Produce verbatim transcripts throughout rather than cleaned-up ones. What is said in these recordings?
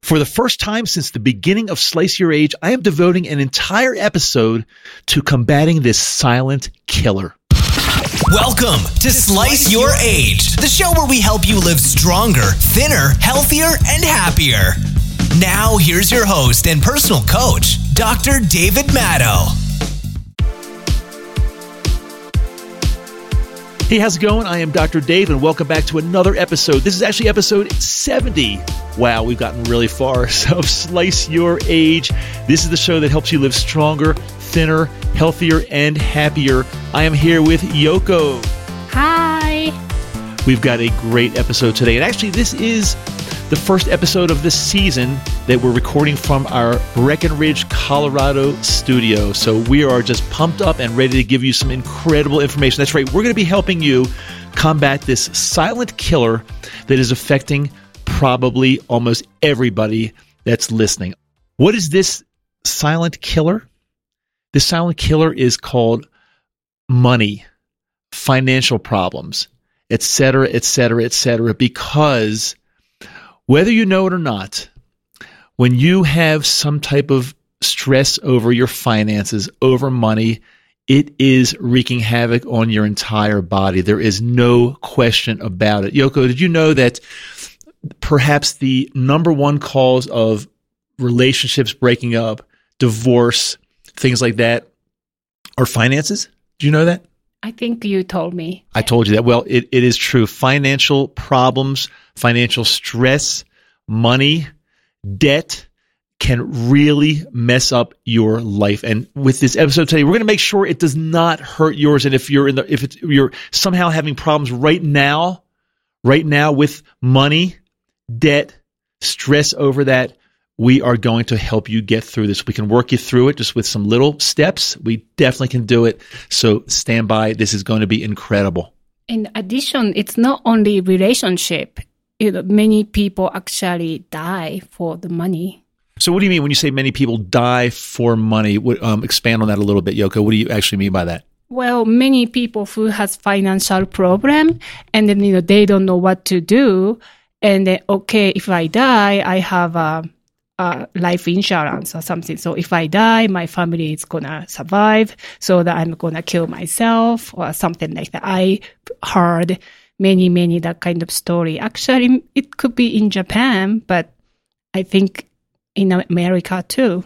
For the first time since the beginning of Slice Your Age, I am devoting an entire episode to combating this silent killer. Welcome to Slice Your Age, the show where we help you live stronger, thinner, healthier, and happier. Now, here's your host and personal coach, Doctor David Matto. Hey, how's it going? I am Doctor Dave, and welcome back to another episode. This is actually episode seventy. Wow, we've gotten really far. So Slice Your Age. This is the show that helps you live stronger, thinner, healthier, and happier. I am here with Yoko. Hi. We've got a great episode today. And actually, this is the first episode of this season that we're recording from our Breckenridge, Colorado studio. So we are just pumped up and ready to give you some incredible information. That's right. We're going to be helping you combat this silent killer that is affecting probably almost everybody that's listening. What is this silent killer? This silent killer is called money, financial problems, et cetera, et cetera, et cetera, because whether you know it or not, when you have some type of stress over your finances, over money, it is wreaking havoc on your entire body. There is no question about it. Yoko, did you know that perhaps the number one cause of relationships breaking up, divorce, things like that, are finances? Do you know that? I think you told me. I told you that. Well, it, it is true. Financial problems, financial stress, money, debt can really mess up your life. And with this episode today, we're going to make sure it does not hurt yours. And if you're in the, if it's, you're somehow having problems right now, right now with money, debt, stress over that, we are going to help you get through this. We can work you through it just with some little steps. We definitely can do it. So stand by. This is going to be incredible. In addition, it's not only relationship. You know, many people actually die for the money. So what do you mean when you say many people die for money? What, um, expand on that a little bit, Yoko. What do you actually mean by that? Well, many people who has financial problem and then, you know, they don't know what to do. And then, okay, if I die, I have a, a life insurance or something. So if I die, my family is going to survive so that I'm going to kill myself or something like that. I heard many, many that kind of story. Actually, it could be in Japan, but I think in America too.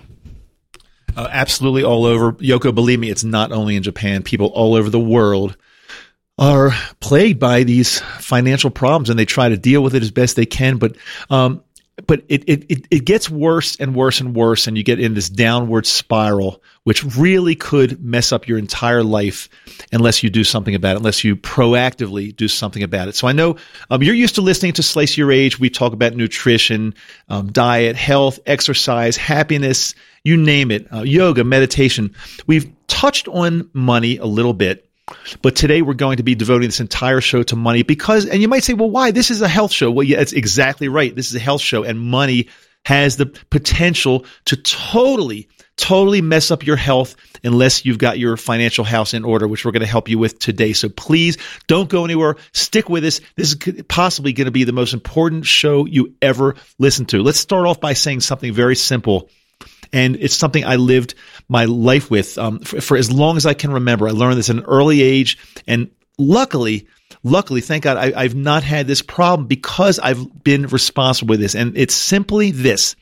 Uh, absolutely all over. Yoko, believe me, it's not only in Japan. People all over the world are plagued by these financial problems, and they try to deal with it as best they can. But um, but it, it it it gets worse and worse and worse, and you get in this downward spiral, which really could mess up your entire life unless you do something about it, unless you proactively do something about it. So I know um, you're used to listening to Slice Your Age. We talk about nutrition, um, diet, health, exercise, happiness, you name it, uh, yoga, meditation. We've touched on money a little bit, but today we're going to be devoting this entire show to money because, and you might say, well, why? This is a health show. Well, yeah, that's exactly right. This is a health show, and money has the potential to totally, totally mess up your health unless you've got your financial house in order, which we're going to help you with today. So please don't go anywhere. Stick with us. This is possibly going to be the most important show you ever listen to. Let's start off by saying something very simple. And it's something I lived my life with um, for, for as long as I can remember. I learned this at an early age. And luckily, luckily, thank God, I, I've not had this problem because I've been responsible with this. And it's simply this.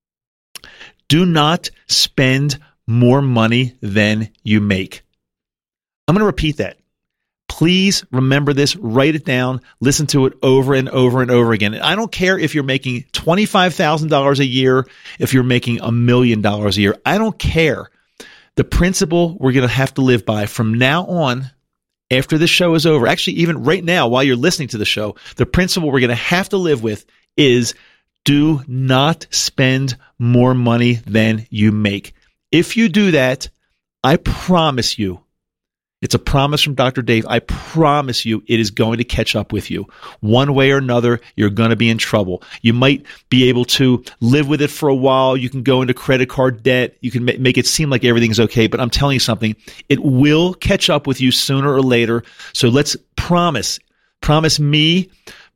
Do not spend more money than you make. I'm going to repeat that. Please remember this, write it down, listen to it over and over and over again. I don't care if you're making twenty-five thousand dollars a year, if you're making a million dollars a year. I don't care. The principle we're going to have to live by from now on, after this show is over, actually even right now while you're listening to the show, the principle we're going to have to live with is do not spend more money than you make. If you do that, I promise you, it's a promise from Doctor Dave. I promise you it is going to catch up with you. One way or another, you're going to be in trouble. You might be able to live with it for a while. You can go into credit card debt. You can ma- make it seem like everything's okay. But I'm telling you something, it will catch up with you sooner or later. So let's promise, promise me,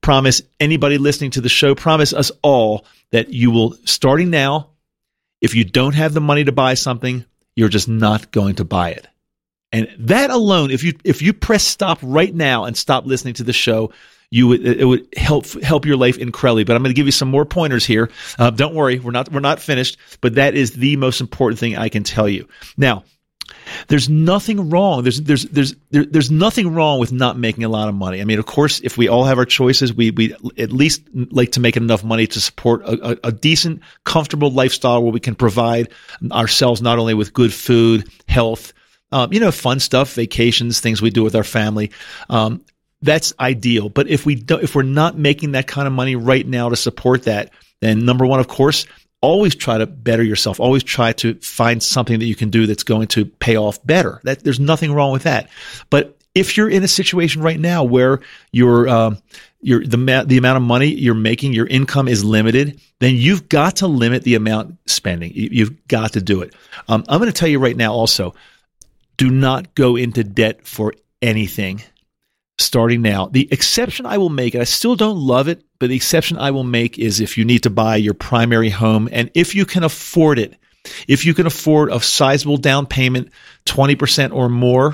promise anybody listening to the show, promise us all that you will, starting now, if you don't have the money to buy something, you're just not going to buy it. And that alone, if you if you press stop right now and stop listening to the show, you would it would help help your life incredibly. But I'm going to give you some more pointers here. Uh, don't worry, we're not we're not finished. But that is the most important thing I can tell you. Now, there's nothing wrong. There's there's there's there, there's nothing wrong with not making a lot of money. I mean, of course, if we all have our choices, we we at least like to make enough money to support a, a, a decent, comfortable lifestyle where we can provide ourselves not only with good food, health, um, you know, fun stuff, vacations, things we do with our family. Um, that's ideal. But if we don't, if we're not making that kind of money right now to support that, then number one, of course, always try to better yourself. Always try to find something that you can do that's going to pay off better. That there's nothing wrong with that. But if you're in a situation right now where your um, your the the amount of money you're making, your income is limited, then you've got to limit the amount spending. You, you've got to do it. Um, I'm going to tell you right now. Also, do not go into debt for anything. Starting now, the exception I will make, and I still don't love it, but the exception I will make is if you need to buy your primary home, and if you can afford it, if you can afford a sizable down payment, twenty percent or more,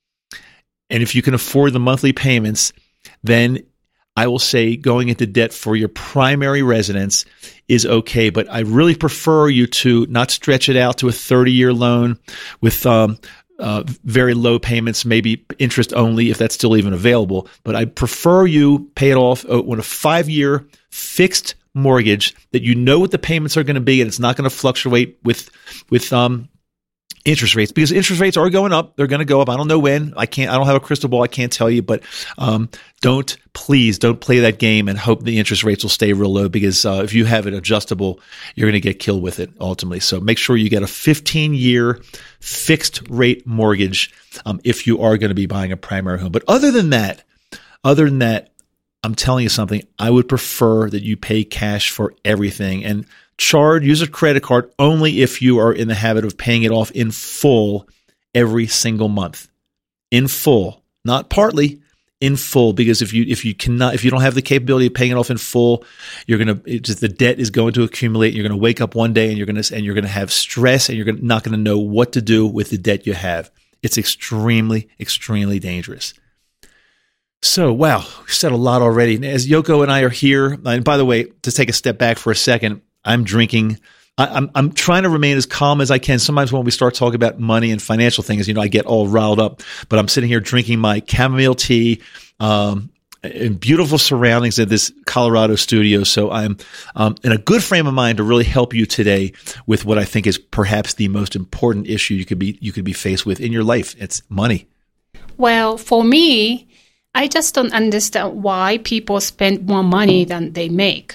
and if you can afford the monthly payments, then I will say going into debt for your primary residence is okay. But I really prefer you to not stretch it out to a thirty-year loan with um, Uh, very low payments, maybe interest only if that's still even available. But I prefer you pay it off uh, with a five-year fixed mortgage that you know what the payments are going to be, and it's not going to fluctuate with with um, interest rates, because interest rates are going up. They're going to go up. I don't know when. I can't. I don't have a crystal ball. I can't tell you. But um, don't please don't play that game and hope the interest rates will stay real low, because uh, if you have it adjustable, you're going to get killed with it ultimately. So make sure you get a fifteen-year fixed rate mortgage um, if you are going to be buying a primary home. But other than that, other than that, I'm telling you something. I would prefer that you pay cash for everything and charge, use a credit card only if you are in the habit of paying it off in full every single month. In full, not partly, in full. Because if you if you cannot, if you don't have the capability of paying it off in full, you're gonna it just the debt is going to accumulate. You're gonna wake up one day and you're gonna and you're gonna have stress, and you're gonna, not gonna know what to do with the debt you have. It's extremely, extremely dangerous. So, wow, we said a lot already. As Yoko and I are here, and by the way, to take a step back for a second, I'm drinking. I, I'm I'm trying to remain as calm as I can. Sometimes when we start talking about money and financial things, you know, I get all riled up. But I'm sitting here drinking my chamomile tea um, in beautiful surroundings at this Colorado studio. So I'm um, in a good frame of mind to really help you today with what I think is perhaps the most important issue you could be you could be faced with in your life. It's money. Well, for me, I just don't understand why people spend more money than they make.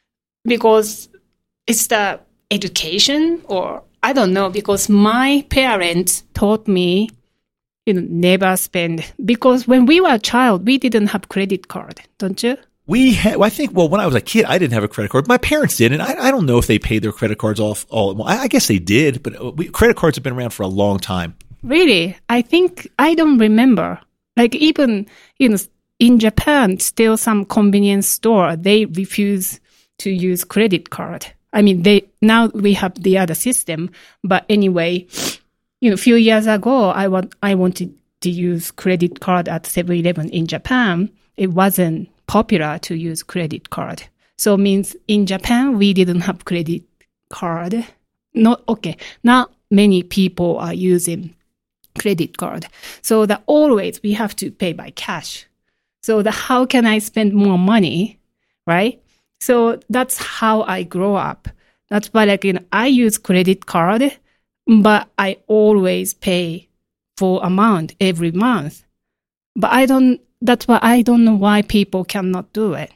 Because it's the education, or I don't know, because my parents taught me, you know, never spend. Because when we were a child, we didn't have credit card, don't you? We had, I think, well, when I was a kid, I didn't have a credit card. My parents did, and I, I don't know if they paid their credit cards off all. I, I guess they did, but we, credit cards have been around for a long time. Really? I think, I don't remember. Like even, you know, in Japan, still some convenience store, they refuse to use credit card. I mean, they now we have the other system, but anyway, you know, a few years ago, I want I wanted to use credit card at seven eleven in Japan. It wasn't popular to use credit card, so it means in Japan we didn't have credit card. Not okay. Not many people are using credit card, so that always we have to pay by cash. So the how can I spend more money, right? So that's how I grow up. That's why, like, you know, I use credit card, but I always pay full amount every month. But I don't, that's why I don't know why people cannot do it.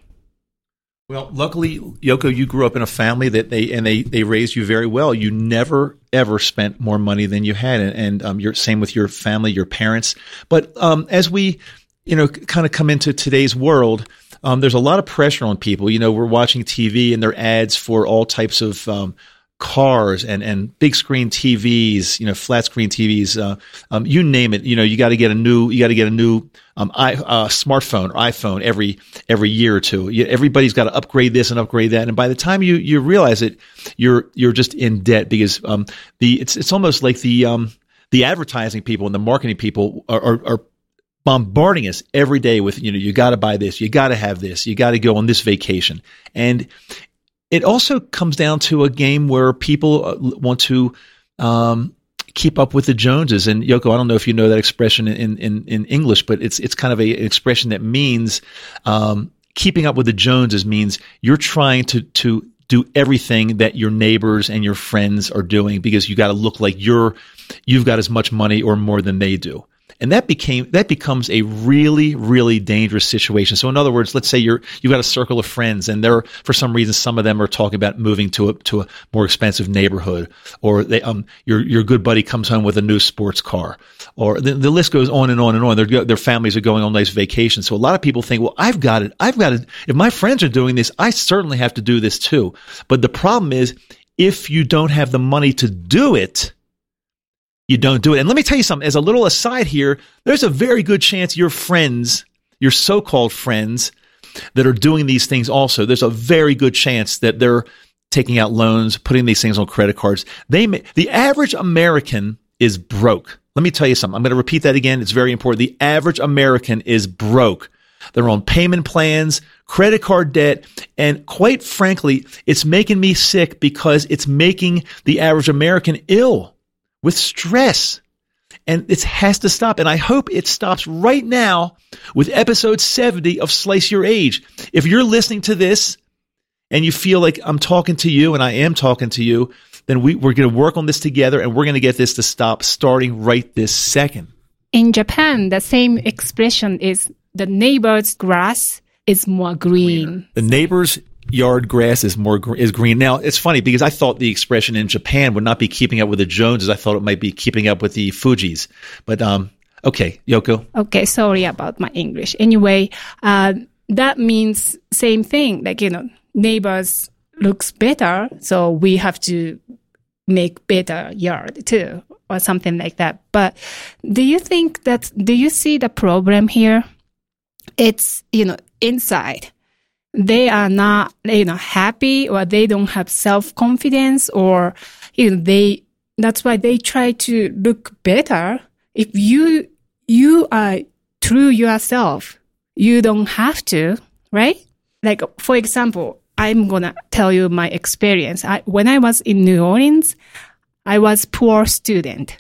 Well, luckily, Yoko, you grew up in a family that they, and they, they raised you very well. You never, ever spent more money than you had. And, and um, you're same with your family, your parents. But um, as we, you know, kind of come into today's world, Um, there's a lot of pressure on people. You know, we're watching T V and there are ads for all types of um, cars and, and big screen T Vs, you know, flat screen T Vs, uh, um, you name it. You know, you got to get a new, you got to get a new um, I, uh, smartphone or iPhone every every year or two. You, everybody's got to upgrade this and upgrade that, and by the time you you realize it, you're you're just in debt because um, the it's it's almost like the um, the advertising people and the marketing people are, are, are bombarding us every day with, you know, you got to buy this, you got to have this, you got to go on this vacation, and it also comes down to a game where people want to um, keep up with the Joneses. And Yoko, I don't know if you know that expression in in, in English, but it's it's kind of a, an expression that means um, keeping up with the Joneses means you're trying to to do everything that your neighbors and your friends are doing because you got to look like you're you've got as much money or more than they do. And that became that becomes a really, really dangerous situation. So in other words, let's say you're you've got a circle of friends, and they're for some reason some of them are talking about moving to a to a more expensive neighborhood, or they um your your good buddy comes home with a new sports car, or the, the list goes on and on and on. Their their families are going on nice vacations. So a lot of people think, well, I've got it, I've got it. If my friends are doing this, I certainly have to do this too. But the problem is, if you don't have the money to do it, you don't do it. And let me tell you something, as a little aside here, there's a very good chance your friends, your so-called friends that are doing these things also, there's a very good chance that they're taking out loans, putting these things on credit cards. They may, the average American is broke. Let me tell you something. I'm going to repeat that again. It's very important. The average American is broke. They're on payment plans, credit card debt, and quite frankly, it's making me sick because it's making the average American ill with stress, and it has to stop. And I hope it stops right now with episode seventy of Slice Your Age. If you're listening to this and you feel like I'm talking to you, and I am talking to you, then we, we're going to work on this together, and we're going to get this to stop starting right this second. In Japan, the same expression is the neighbor's grass is more green. The neighbor's yard grass is more is green. Now, it's funny because I thought the expression in Japan would not be keeping up with the Joneses. I thought it might be keeping up with the Fujis. But um, okay, Yoko. Okay, sorry about my English. Anyway, uh, that means same thing. Like, you know, neighbors looks better, so we have to make better yard too, or something like that. But do you think that? Do you see the problem here? It's, you know, inside. They are not, you know, happy, or they don't have self-confidence, or, you know, they, that's why they try to look better. If you, you are true yourself, you don't have to, right? Like, for example, I'm going to tell you my experience. I, when I was in New Orleans, I was poor student.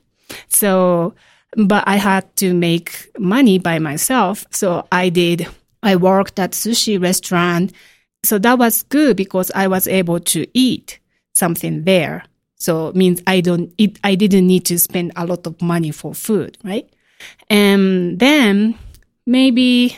So, but I had to make money by myself. So I did I worked at sushi restaurant. So that was good because I was able to eat something there. So it means I don't eat, I didn't need to spend a lot of money for food, right? And then maybe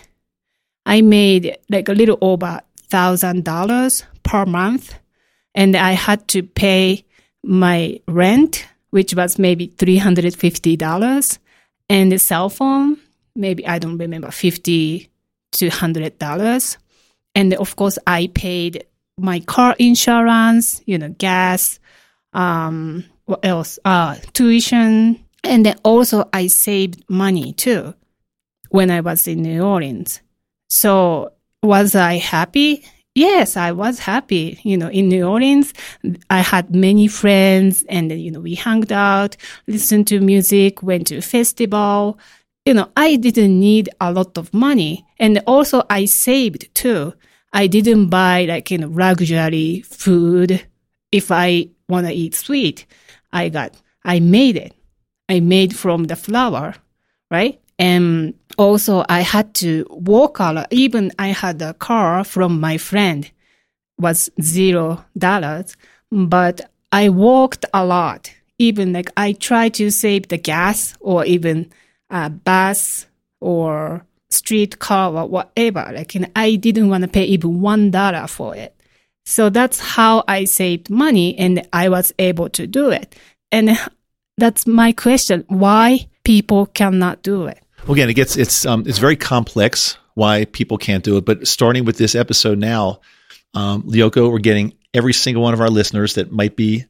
I made like a little over thousand dollars per month, and I had to pay my rent, which was maybe three hundred fifty dollars, and the cell phone, maybe I don't remember, fifty to one hundred dollars. And of course, I paid my car insurance, you know, gas, um, what else? Uh, tuition. And then also I saved money too when I was in New Orleans. So was I happy? Yes, I was happy. You know, in New Orleans, I had many friends, and, you know, we hung out, listened to music, went to a festival. You know, I didn't need a lot of money. And also I saved too. I didn't buy like, you know, luxury food. If I want to eat sweet, I got, I made it. I made from the flour, right? And also I had to walk a lot. Even I had a car from my friend, was zero dollars, but I walked a lot. Even like I tried to save the gas, or even a bus or street car or whatever. Like, and I didn't want to pay even one dollar for it. So that's how I saved money, and I was able to do it. And that's my question: why people cannot do it? Well, again, it gets it's um it's very complex why people can't do it. But starting with this episode now, um, Yoko, we're getting every single one of our listeners that might be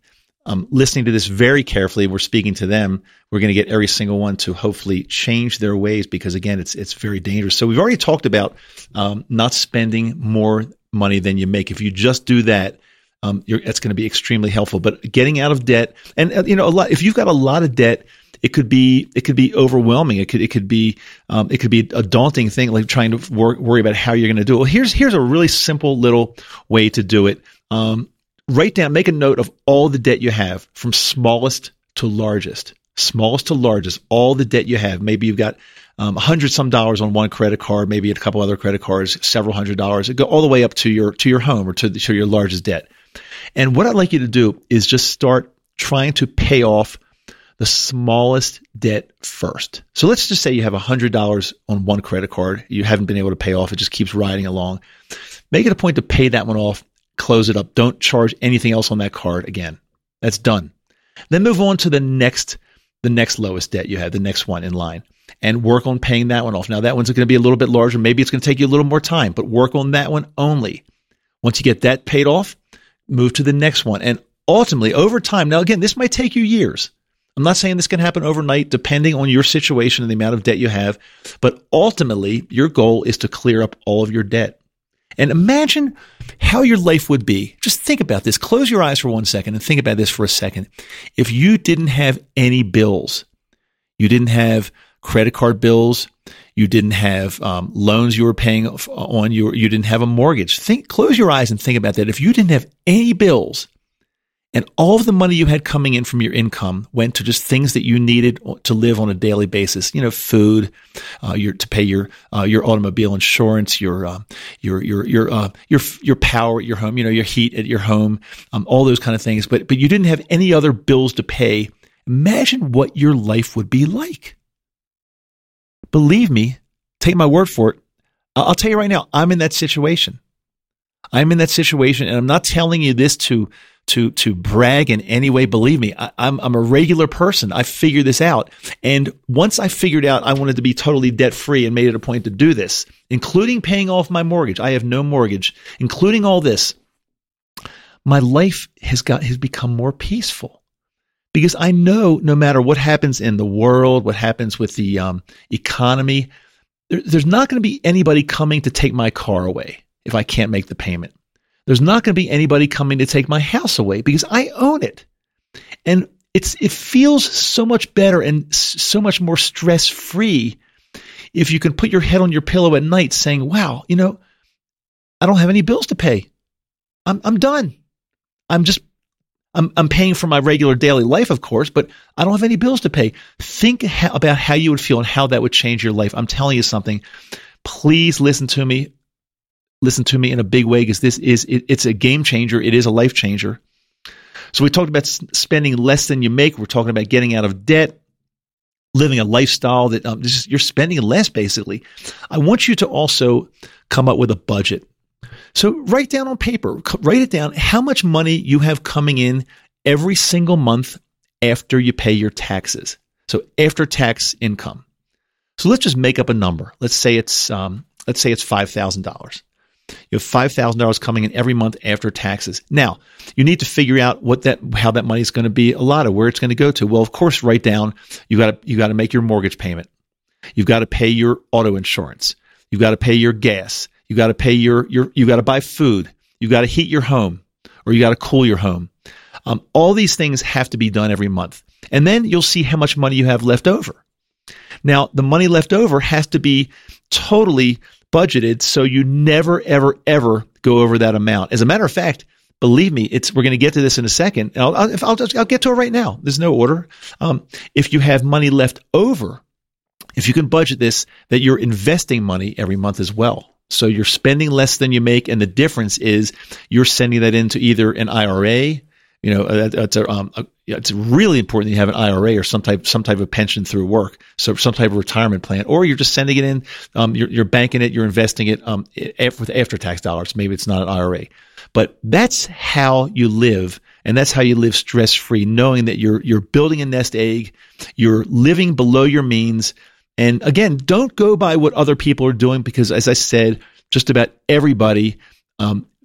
um, listening to this very carefully. We're speaking to them. We're going to get every single one to hopefully change their ways, because again, it's it's very dangerous. So we've already talked about um, not spending more money than you make. If you just do that, um, you're, it's going to be extremely helpful. But getting out of debt, and uh, you know, a lot. If you've got a lot of debt, it could be it could be overwhelming. It could it could be um, it could be a daunting thing, like trying to wor- worry about how you're going to do it. Well, here's here's a really simple little way to do it. Um, write down, make a note of all the debt you have, from smallest to largest. Smallest to largest, all the debt you have. Maybe you've got um, a hundred some dollars on one credit card, maybe a couple other credit cards, several hundred dollars. It go all the way up to your to your home or to, the, to your largest debt. And what I'd like you to do is just start trying to pay off the smallest debt first. So let's just say you have a hundred dollars on one credit card. You haven't been able to pay off. It just keeps riding along. Make it a point to pay that one off. Close it up. Don't charge anything else on that card again. That's done. Then move on to the next the next lowest debt you have, the next one in line, and work on paying that one off. Now, that one's going to be a little bit larger. Maybe it's going to take you a little more time, but work on that one only. Once you get that paid off, move to the next one. And ultimately, over time, now again, this might take you years. I'm not saying this can happen overnight, depending on your situation and the amount of debt you have, but ultimately, your goal is to clear up all of your debt. And imagine how your life would be. Just think about this. Close your eyes for one second and think about this for a second. If you didn't have any bills, you didn't have credit card bills, you didn't have um, loans you were paying on, you, you didn't have a mortgage. Think, close your eyes and think about that. If you didn't have any bills, and all of the money you had coming in from your income went to just things that you needed to live on a daily basis, you know, food, uh, your, to pay your, uh, your automobile insurance, your, uh, your, your, your, uh, your, your power at your home, you know, your heat at your home, um, all those kind of things. But, but you didn't have any other bills to pay. Imagine what your life would be like. Believe me, take my word for it. I'll tell you right now, I'm in that situation. I'm in that situation, and I'm not telling you this to, to, to brag in any way. Believe me, I, I'm, I'm a regular person. I figured this out. And once I figured out I wanted to be totally debt free and made it a point to do this, including paying off my mortgage. I have no mortgage, including all this. My life has got, has become more peaceful, because I know no matter what happens in the world, what happens with the um, economy, there, there's not going to be anybody coming to take my car away if I can't make the payment. There's not going to be anybody coming to take my house away, because I own it. And it's it feels so much better and so much more stress-free if you can put your head on your pillow at night saying, wow, you know, I don't have any bills to pay. I'm I'm done. I'm just I'm I'm paying for my regular daily life, of course, but I don't have any bills to pay. Think ha- about how you would feel and how that would change your life. I'm telling you something. Please listen to me. Listen to me in a big way, because this is, it, it's a game changer. It is a life changer. So we talked about s- spending less than you make. We're talking about getting out of debt, living a lifestyle that um, just, you're spending less, basically. I want you to also come up with a budget. So write down on paper, write it down, how much money you have coming in every single month after you pay your taxes. So after tax income. So let's just make up a number. Let's say it's, um, let's say it's five thousand dollars. You have five thousand dollars coming in every month after taxes. Now, you need to figure out what that, how that money is going to be allotted, where it's going to go to. Well, of course, write down, you got to, you got to make your mortgage payment. You've got to pay your auto insurance. You've got to pay your gas. You got to pay your, your, you got to buy food. You got to heat your home, or you got to cool your home. Um, all these things have to be done every month. And then you'll see how much money you have left over. Now, the money left over has to be totally budgeted, so you never, ever, ever go over that amount. As a matter of fact, believe me, it's we're going to get to this in a second. I'll, I'll, I'll, just, I'll get to it right now. There's no order. Um, if you have money left over, if you can budget this, that you're investing money every month as well. So you're spending less than you make, and the difference is you're sending that into either an I R A. You know, that, that's a, um, a, it's really important that you have an I R A or some type, some type of pension through work. So some type of retirement plan, or you're just sending it in, um, you're, you're banking it, you're investing it, um, with after tax dollars. Maybe it's not an I R A, but that's how you live. And that's how you live stress free, knowing that you're, you're building a nest egg, you're living below your means. And again, don't go by what other people are doing, because as I said, just about everybody, um,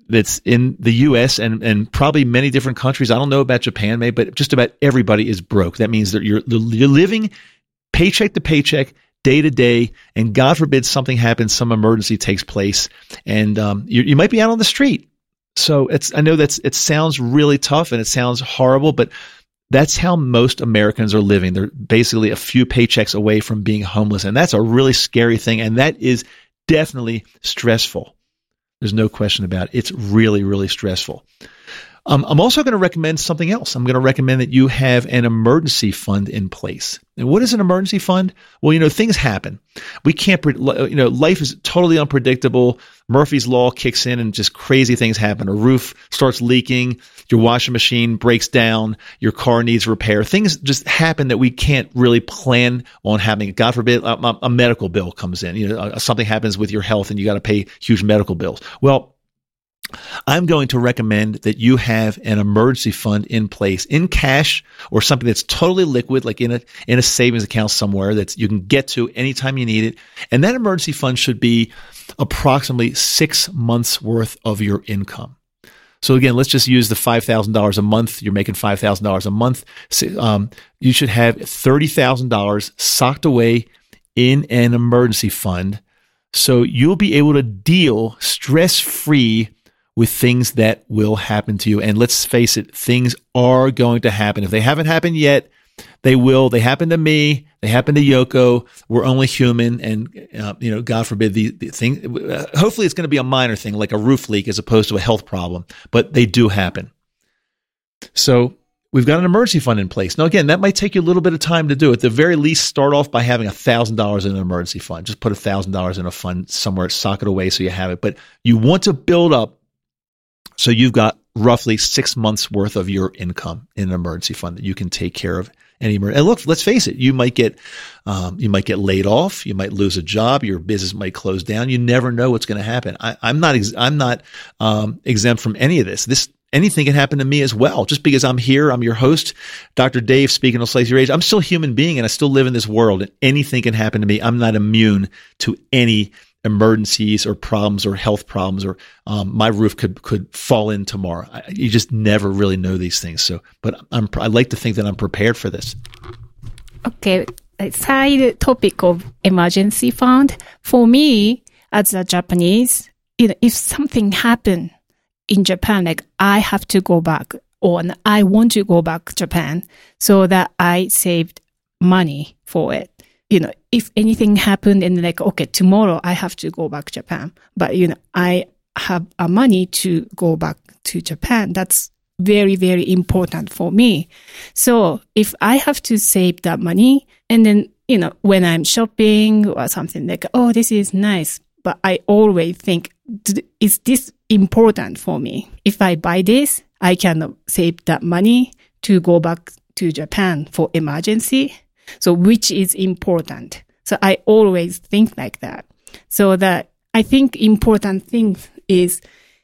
that's in the U S and, and probably many different countries. I don't know about Japan, maybe, but just about everybody is broke. That means that you're, you're living paycheck to paycheck, day to day, and God forbid something happens, some emergency takes place, and um, you, you might be out on the street. So it's, I know that's, it sounds really tough and it sounds horrible, but that's how most Americans are living. They're basically a few paychecks away from being homeless, and that's a really scary thing, and that is definitely stressful. There's no question about it. It's really, really stressful. Um, I'm also going to recommend something else. I'm going to recommend that you have an emergency fund in place. And what is an emergency fund? Well, you know, things happen. We can't, you know, life is totally unpredictable. Murphy's Law kicks in and just crazy things happen. A roof starts leaking, your washing machine breaks down, your car needs repair. Things just happen that we can't really plan on happening. God forbid a, a medical bill comes in. You know, something happens with your health and you got to pay huge medical bills. Well, I'm going to recommend that you have an emergency fund in place in cash or something that's totally liquid, like in a in a savings account somewhere that you can get to anytime you need it. And that emergency fund should be approximately six months worth of your income. So again, let's just use the five thousand dollars a month. You're making five thousand dollars a month. Um, you should have thirty thousand dollars socked away in an emergency fund, so you'll be able to deal stress-free with things that will happen to you. And let's face it, things are going to happen. If they haven't happened yet, they will. They happen to me. They happen to Yoko. We're only human. And, uh, you know, God forbid the, the thing, uh, hopefully it's going to be a minor thing like a roof leak as opposed to a health problem, but they do happen. So we've got an emergency fund in place. Now, again, that might take you a little bit of time to do. At the very least, start off by having one thousand dollars in an emergency fund. Just put one thousand dollars in a fund somewhere, sock it away so you have it. But you want to build up so you've got roughly six months worth of your income in an emergency fund that you can take care of any emergency. And look, let's face it, you might get, um, you might get laid off. You might lose a job. Your business might close down. You never know what's going to happen. I, I'm not, ex- I'm not, um, exempt from any of this. This, anything can happen to me as well. Just because I'm here, I'm your host, Doctor Dave, speaking of Slice Your Age. I'm still a human being and I still live in this world, and anything can happen to me. I'm not immune to any emergencies or problems or health problems, or um, my roof could could fall in tomorrow. I, you just never really know these things. So, but I'm I like to think that I'm prepared for this. Okay, side topic of emergency fund. For me, as a Japanese, you know, if something happened in Japan, like I have to go back, or I want to go back to Japan, so that I saved money for it. You know, if anything happened and like, okay, tomorrow I have to go back to Japan, but, you know, I have a money to go back to Japan. That's very, very important for me. So if I have to save that money, and then, you know, when I'm shopping or something like, oh, this is nice, but I always think, is this important for me? If I buy this, I can save that money to go back to Japan for emergency. So which is important? So I always think like that. So that I think important thing is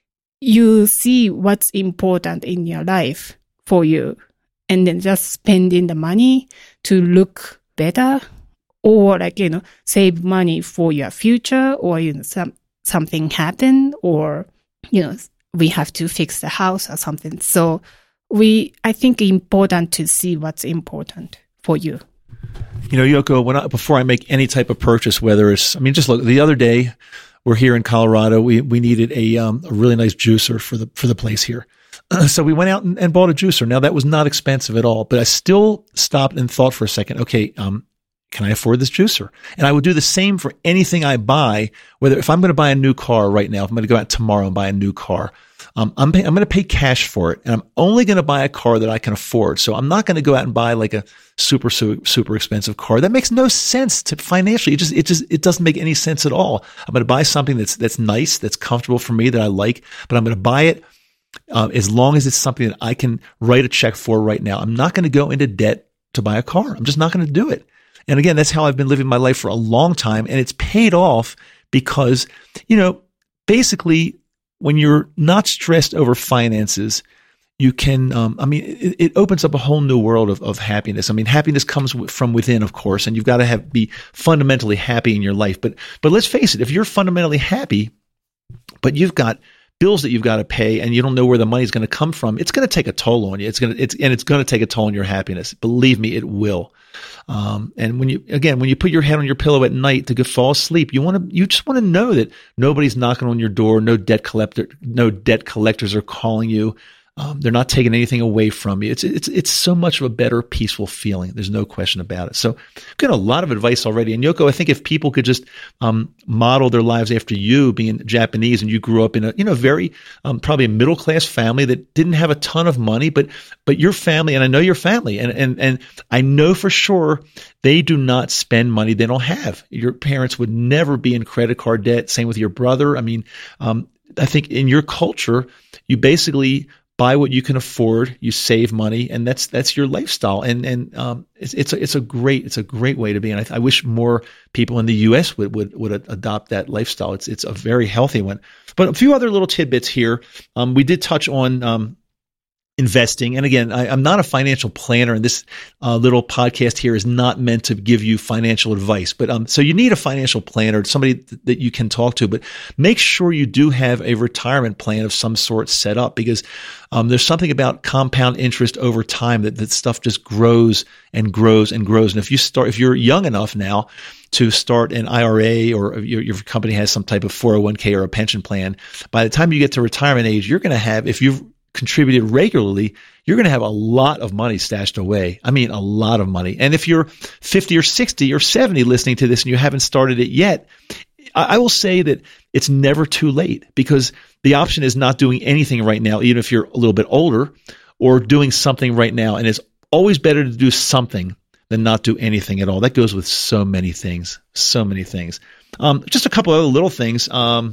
you see what's important in your life for you, and then just spending the money to look better, or like, you know, save money for your future, or, you know, some, something happen, or, you know, we have to fix the house or something. So we, I think important to see what's important for you. You know, Yoko, when I, before I make any type of purchase, whether it's, I mean, just look, the other day, we're here in Colorado. We we needed a um, a really nice juicer for the for the place here. Uh, so we went out and, and bought a juicer. Now, that was not expensive at all, but I still stopped and thought for a second, okay, um, can I afford this juicer? And I would do the same for anything I buy, whether if I'm going to buy a new car right now, if I'm going to go out tomorrow and buy a new car, Um, I'm pay, I'm going to pay cash for it, and I'm only going to buy a car that I can afford. So I'm not going to go out and buy like a super super, super expensive car. That makes no sense to financially. It just it just it doesn't make any sense at all. I'm going to buy something that's that's nice, that's comfortable for me, that I like, but I'm going to buy it uh, as long as it's something that I can write a check for right now. I'm not going to go into debt to buy a car. I'm just not going to do it. And again, that's how I've been living my life for a long time, and it's paid off because, you know, basically, when you're not stressed over finances, you can, um, I mean, it, it opens up a whole new world of, of happiness. I mean, happiness comes w- from within, of course, and you've got to have, be fundamentally happy in your life. But, but let's face it, if you're fundamentally happy, but you've got bills that you've got to pay, and you don't know where the money's going to come from, it's going to take a toll on you. It's going to, it's, and it's going to take a toll on your happiness. Believe me, it will. Um, and when you, again, when you put your head on your pillow at night to go fall asleep, you want to, you just want to know that nobody's knocking on your door. No debt collector, no debt collectors are calling you. Um, they're not taking anything away from you. It's, it's, it's so much of a better, peaceful feeling. There's no question about it. So I've got a lot of advice already. And Yoko, I think if people could just, um, model their lives after you, being Japanese, and you grew up in a, you know, very, um, probably a middle class family that didn't have a ton of money, but, but your family, and I know your family, and, and, and I know for sure they do not spend money they don't have. Your parents would never be in credit card debt. Same with your brother. I mean, um, I think in your culture, you basically buy what you can afford, you save money, and that's that's your lifestyle. And and um, it's it's a, it's a great it's a great way to be. And I, I wish more people in the U S would would would adopt that lifestyle. It's it's a very healthy one. But a few other little tidbits here. Um, we did touch on um, investing, and again, I, I'm not a financial planner, and this uh, little podcast here is not meant to give you financial advice. But um, so you need a financial planner, somebody th- that you can talk to. But make sure you do have a retirement plan of some sort set up, because Um, there's something about compound interest over time that that stuff just grows and grows and grows. And if you start, if you're young enough now to start an I R A, or your, your company has some type of four oh one k or a pension plan, by the time you get to retirement age, you're going to have, if you've contributed regularly, you're going to have a lot of money stashed away. I mean, a lot of money. And if you're fifty or sixty or seventy listening to this and you haven't started it yet, I, I will say that it's never too late, because the option is not doing anything right now, even if you're a little bit older, or doing something right now. And it's always better to do something than not do anything at all. That goes with so many things, so many things. Um, just a couple other little things. Um,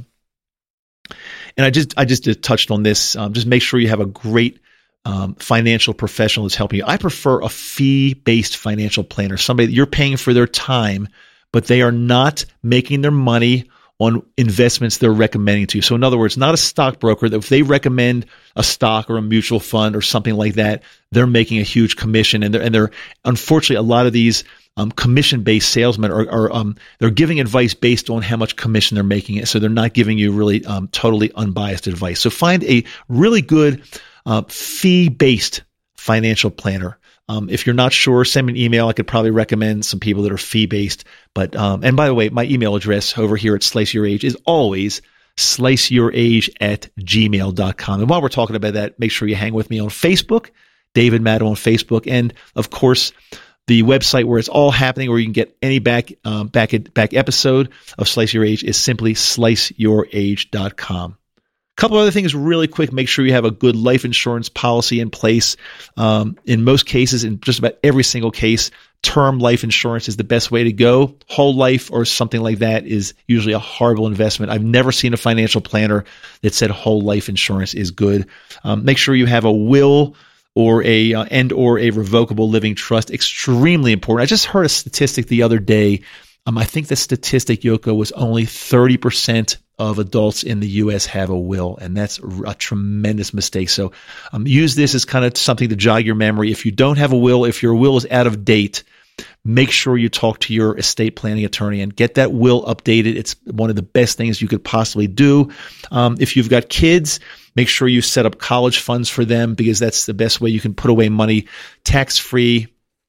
and I just, I just touched on this. Um, just make sure you have a great um, financial professional that's helping you. I prefer a fee-based financial planner, somebody that you're paying for their time, but they are not making their money on investments they're recommending to you. So in other words, not a stockbroker that if they recommend a stock or a mutual fund or something like that, they're making a huge commission. And they're, and they're unfortunately, a lot of these um, commission-based salesmen are, are um, they're giving advice based on how much commission they're making it. So they're not giving you really um, totally unbiased advice. So find a really good uh, fee-based financial planner. Um, if you're not sure, send me an email. I could probably recommend some people that are fee-based. But um, and by the way, my email address over here at Slice Your Age is always sliceyourage at gmail dot com. And while we're talking about that, make sure you hang with me on Facebook, David Maddo on Facebook, and of course the website where it's all happening, where you can get any back um, back back episode of Slice Your Age, is simply slice your age dot com. Couple other things really quick. Make sure you have a good life insurance policy in place. Um, in most cases, in just about every single case, term life insurance is the best way to go. Whole life or something like that is usually a horrible investment. I've never seen a financial planner that said whole life insurance is good. Um, make sure you have a will or a uh, and or a revocable living trust. Extremely important. I just heard a statistic the other day. Um, I think the statistic, Yoko, was only thirty percent of adults in the U S have a will, and that's a tremendous mistake. So um, use this as kind of something to jog your memory. If you don't have a will, if your will is out of date, make sure you talk to your estate planning attorney and get that will updated. It's one of the best things you could possibly do. Um, if you've got kids, make sure you set up college funds for them, because that's the best way you can put away money tax-free,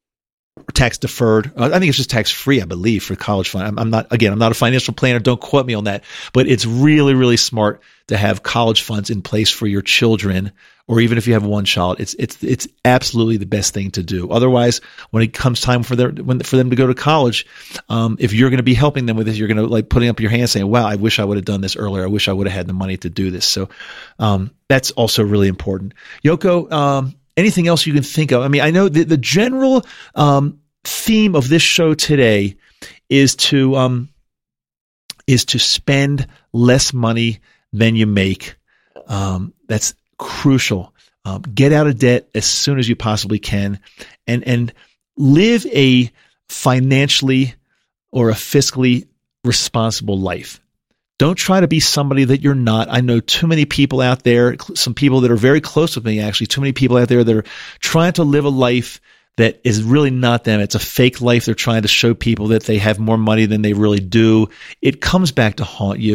or tax deferred. I think it's just tax free, I believe, for college fund. I'm, I'm not, again, I'm not a financial planner. Don't quote me on that, but it's really, really smart to have college funds in place for your children, or even if you have one child. It's, it's, it's absolutely the best thing to do. Otherwise, when it comes time for their, when, for them to go to college, um, if you're going to be helping them with this, you're going to like putting up your hand saying, wow, I wish I would have done this earlier. I wish I would have had the money to do this. So, um, that's also really important. Yoko, um, anything else you can think of? I mean, I know the, the general um, theme of this show today is to um, is to spend less money than you make. Um, that's crucial. Um, get out of debt as soon as you possibly can, and and live a financially or a fiscally responsible life. Don't try to be somebody that you're not. I know too many people out there, some people that are very close with me, actually, too many people out there that are trying to live a life that is really not them. It's a fake life. They're trying to show people that they have more money than they really do. It comes back to haunt you.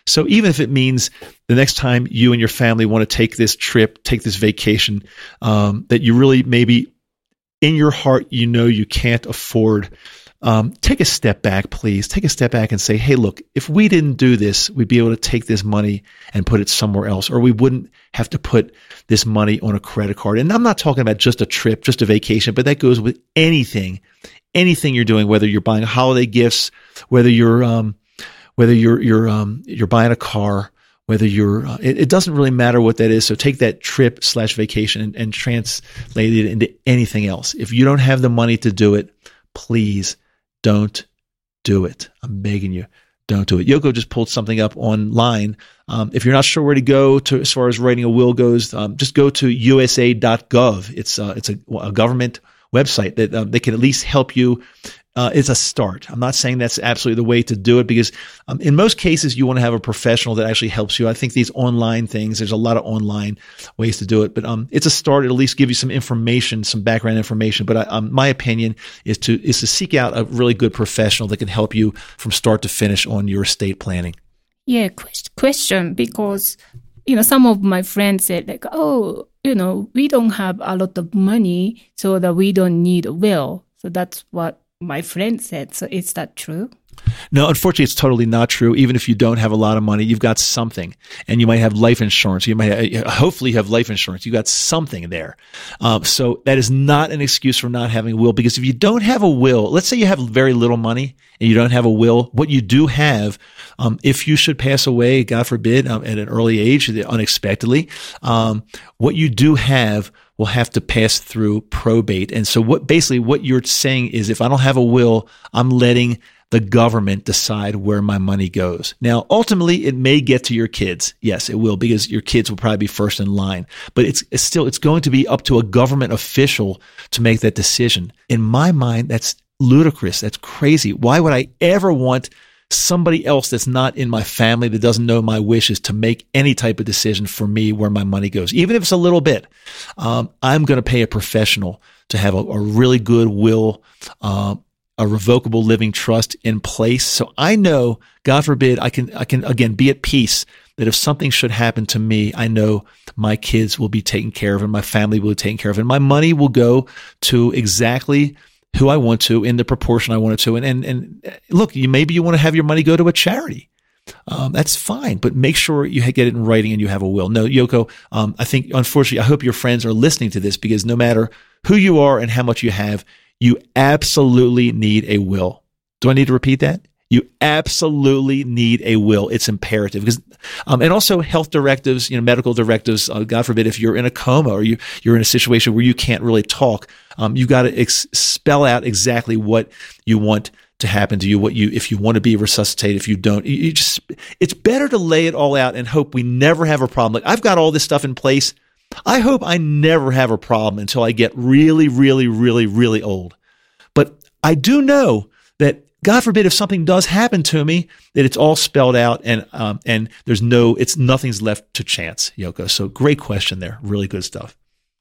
So even if it means the next time you and your family want to take this trip, take this vacation, um, that you really maybe in your heart, you know, you can't afford, um, take a step back, please. Take a step back and say, hey, look, if we didn't do this, we'd be able to take this money and put it somewhere else, or we wouldn't have to put this money on a credit card. And I'm not talking about just a trip, just a vacation, but that goes with anything, anything you're doing, whether you're buying holiday gifts, whether you're, um, whether you're, you're, um, you're buying a car, whether you're, uh, it, it doesn't really matter what that is. So take that trip slash vacation and, and translate it into anything else. If you don't have the money to do it, please don't do it. I'm begging you, don't do it. Yoko just pulled something up online. Um, if you're not sure where to go to as far as writing a will goes, um, just go to U S A dot gov. It's uh, it's a, a government website that um, they can at least help you. Uh, it's a start. I'm not saying that's absolutely the way to do it, because um, in most cases you want to have a professional that actually helps you. I think these online things, there's a lot of online ways to do it, but um, it's a start. It'll at least give you some information, some background information. But I, um, my opinion is to is to seek out a really good professional that can help you from start to finish on your estate planning. Yeah, question, because, you know, some of my friends said like, oh, you know, we don't have a lot of money, so that we don't need a will. So that's what my friend said. So is that true? No, unfortunately, it's totally not true. Even if you don't have a lot of money, you've got something, and you might have life insurance. You might have, hopefully you have life insurance. You got something there. Um, so that is not an excuse for not having a will, because if you don't have a will, let's say you have very little money and you don't have a will, what you do have, um, if you should pass away, God forbid, um, at an early age, unexpectedly, um, what you do have will have to pass through probate. And so what basically what you're saying is, if I don't have a will, I'm letting the government decide where my money goes. Now, ultimately, it may get to your kids. Yes, it will, because your kids will probably be first in line. But it's, it's still, it's going to be up to a government official to make that decision. In my mind, that's ludicrous. That's crazy. Why would I ever want somebody else that's not in my family, that doesn't know my wishes, to make any type of decision for me where my money goes, even if it's a little bit? Um, I'm going to pay a professional to have a, a really good will, uh, a revocable living trust in place. So I know, God forbid, I can, I can again be at peace that if something should happen to me, I know my kids will be taken care of and my family will be taken care of, and my money will go to exactly who I want to, in the proportion I want it to. And, and, and look, you, maybe you want to have your money go to a charity. Um, that's fine, but make sure you get it in writing and you have a will. No, Yoko, um, I think, unfortunately, I hope your friends are listening to this, because no matter who you are and how much you have, you absolutely need a will. Do I need to repeat that? You absolutely need a will. It's imperative, because, um, and also health directives, you know, medical directives. Uh, God forbid, if you're in a coma or you you're in a situation where you can't really talk, um, you got to ex- spell out exactly what you want to happen to you. What you, if you want to be resuscitated, if you don't, you, you just. It's better to lay it all out and hope we never have a problem. Like, I've got all this stuff in place. I hope I never have a problem until I get really, really, really, really old. But I do know that, God forbid, if something does happen to me, that it's all spelled out, and um, and there's no, it's nothing's left to chance, Yoko. So great question there. Really good stuff.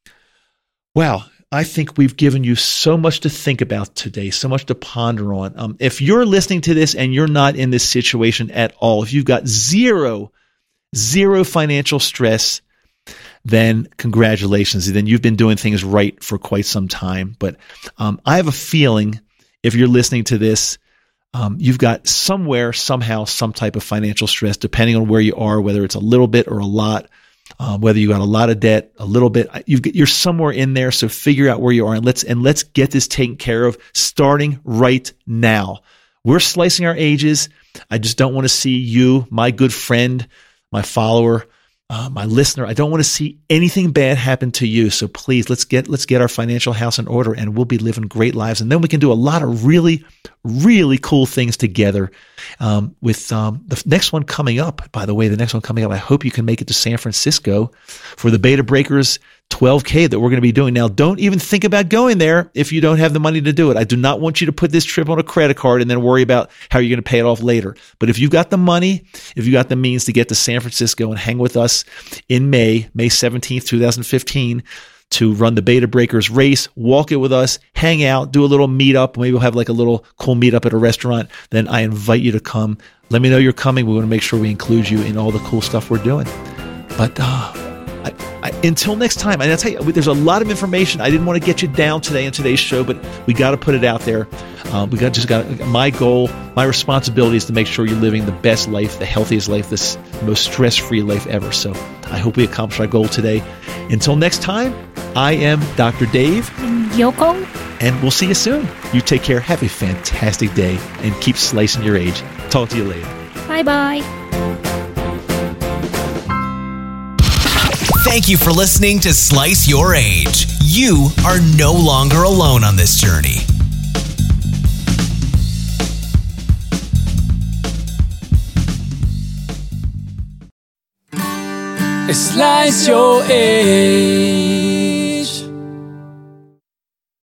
Wow. I think we've given you so much to think about today, so much to ponder on. Um, if you're listening to this and you're not in this situation at all, if you've got zero, zero financial stress, then congratulations. Then you've been doing things right for quite some time. But um, I have a feeling, if you're listening to this, Um, you've got somewhere, somehow, some type of financial stress, depending on where you are, whether it's a little bit or a lot, um, whether you got a lot of debt, a little bit. You've got, you're somewhere in there, so figure out where you are, and let's and let's get this taken care of, starting right now. We're slicing our ages. I just don't want to see you, my good friend, my follower, uh, my listener. I don't want to see anything bad happen to you. So please, let's get let's get our financial house in order, and we'll be living great lives. And then we can do a lot of really, really cool things together. Um, with um, the next one coming up, by the way, the next one coming up, I hope you can make it to San Francisco for the Beta Breakers twelve K that we're going to be doing. Now, don't even think about going there if you don't have the money to do it. I do not want you to put this trip on a credit card and then worry about how you're going to pay it off later. But if you've got the money, if you've got the means to get to San Francisco and hang with us in May, May seventeenth, twenty fifteen, to run the Beta Breakers race, walk it with us, hang out, do a little meetup. Maybe we'll have like a little cool meetup at a restaurant. Then I invite you to come let me know you're coming. We want to make sure we include you in all the cool stuff we're doing. But uh, I, I, until next time, and I'll tell you, there's a lot of information. I didn't want to get you down today in today's show, but we got to put it out there. Um, we got just got my goal, my responsibility is to make sure you're living the best life, the healthiest life, the most stress-free life ever. So I hope we accomplish our goal today. Until next time, I am Doctor Dave. Yoko. And we'll see you soon. You take care. Have a fantastic day and keep slicing your age. Talk to you later. Bye-bye. Thank you for listening to Slice Your Age. You are no longer alone on this journey. Slice Your Age.